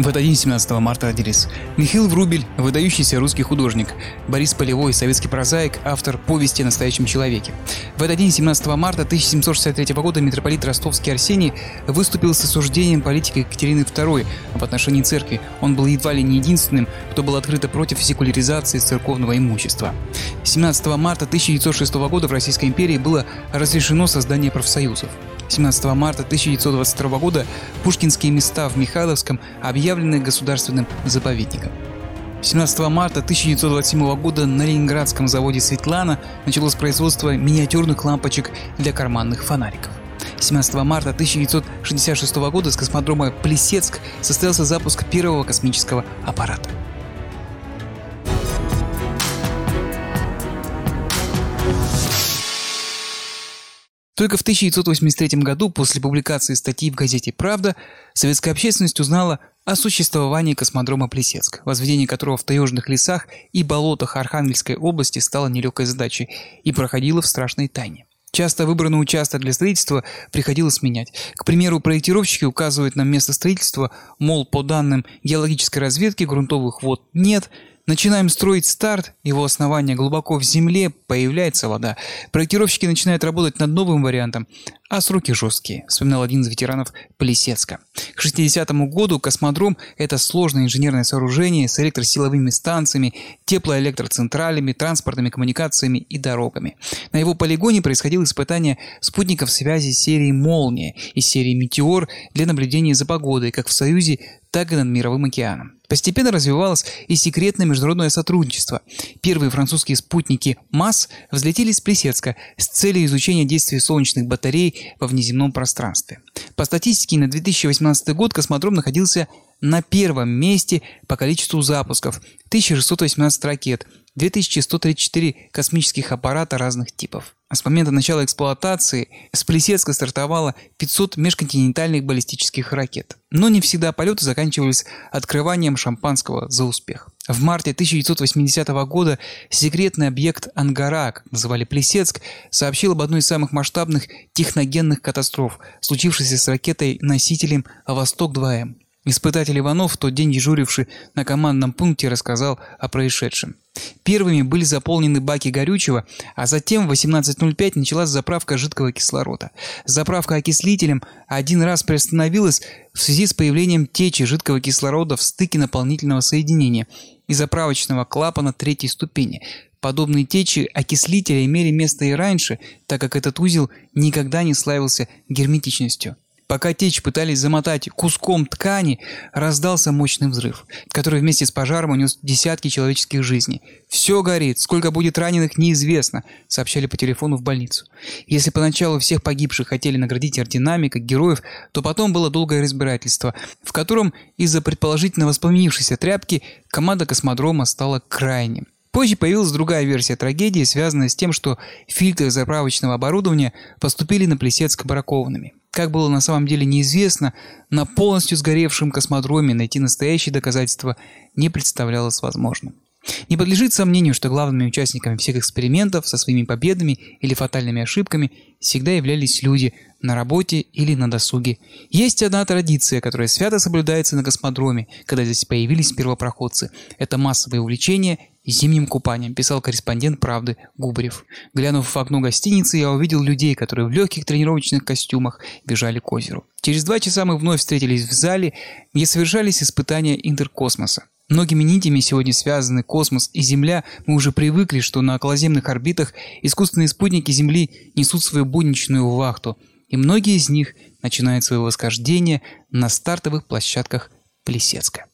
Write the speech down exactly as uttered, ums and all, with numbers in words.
этот день, семнадцатого марта, родились Михаил Врубель, выдающийся русский художник, Борис Полевой, советский прозаик, автор повести о настоящем человеке. В этот день, семнадцатого марта тысяча семьсот шестьдесят третьего года, митрополит Ростовский Арсений выступил с осуждением политики Екатерины второй в отношении церкви. Он был едва ли не единственным, кто был открыто против секуляризации церковного имущества. семнадцатого марта тысяча девятьсот шестого года в Российской империи было разрешено создание профсоюзов. семнадцатого марта тысяча девятьсот двадцать второго года пушкинские места в Михайловском объявлены государственным заповедником. семнадцатого марта тысяча девятьсот двадцать седьмого года на ленинградском заводе «Светлана» началось производство миниатюрных лампочек для карманных фонариков. семнадцатого марта тысяча девятьсот шестьдесят шестого года с космодрома Плесецк состоялся запуск первого космического аппарата. Только в тысяча девятьсот восемьдесят третьем году, после публикации статьи в газете «Правда», советская общественность узнала о существовании космодрома Плесецк, возведение которого в таежных лесах и болотах Архангельской области стало нелегкой задачей и проходило в страшной тайне. Часто выбранный участок для строительства приходилось менять. К примеру, проектировщики указывают нам место строительства, мол, по данным геологической разведки грунтовых вод нет. Начинаем строить старт, его основание глубоко в земле, появляется вода. Проектировщики начинают работать над новым вариантом, а сроки жесткие, вспоминал один из ветеранов Плесецка. К шестидесятому году космодром – это сложное инженерное сооружение с электросиловыми станциями, теплоэлектроцентралями, транспортными коммуникациями и дорогами. На его полигоне происходило испытание спутников связи серии «Молния» и серии «Метеор» для наблюдения за погодой как в Союзе, так и над Мировым океаном. Постепенно развивалось и секретное международное сотрудничество. Первые французские спутники МАС взлетели с Плесецка с целью изучения действия солнечных батарей во внеземном пространстве. По статистике на две тысячи восемнадцатый год космодром находился на первом месте по количеству запусков – тысяча шестьсот восемнадцать ракет, две тысячи сто тридцать четыре космических аппарата разных типов. А с момента начала эксплуатации с Плесецка стартовало пятьсот межконтинентальных баллистических ракет. Но не всегда полеты заканчивались открыванием шампанского за успех. В марте тысяча девятьсот восьмидесятого года секретный объект «Ангара», как называли Плесецк, сообщил об одной из самых масштабных техногенных катастроф, случившейся с ракетой-носителем «Восток-два М». Испытатель Иванов, в тот день дежуривший на командном пункте, рассказал о происшедшем. Первыми были заполнены баки горючего, а затем в восемнадцать ноль пять началась заправка жидкого кислорода. Заправка окислителем один раз приостановилась в связи с появлением течи жидкого кислорода в стыке наполнительного соединения и заправочного клапана третьей ступени. Подобные течи окислителя имели место и раньше, так как этот узел никогда не славился герметичностью. Пока течь пытались замотать куском ткани, раздался мощный взрыв, который вместе с пожаром унес десятки человеческих жизней. «Все горит, сколько будет раненых, неизвестно», — сообщали по телефону в больницу. Если поначалу всех погибших хотели наградить орденами, как героев, то потом было долгое разбирательство, в котором из-за предположительно воспламенившейся тряпки команда космодрома стала крайним. Позже появилась другая версия трагедии, связанная с тем, что фильтры заправочного оборудования поступили на Плесецк бракованными. Как было на самом деле неизвестно, на полностью сгоревшем космодроме найти настоящие доказательства не представлялось возможным. Не подлежит сомнению, что главными участниками всех экспериментов со своими победами или фатальными ошибками всегда являлись люди на работе или на досуге. Есть одна традиция, которая свято соблюдается на космодроме, когда здесь появились первопроходцы. Это массовое увлечение зимним купанием, писал корреспондент «Правды» Губарев. Глянув в окно гостиницы, я увидел людей, которые в легких тренировочных костюмах бежали к озеру. Через два часа мы вновь встретились в зале, где совершались испытания интеркосмоса. Многими нитями сегодня связаны космос и Земля. Мы уже привыкли, что на околоземных орбитах искусственные спутники Земли несут свою будничную вахту, и многие из них начинают свое восхождение на стартовых площадках Плесецка.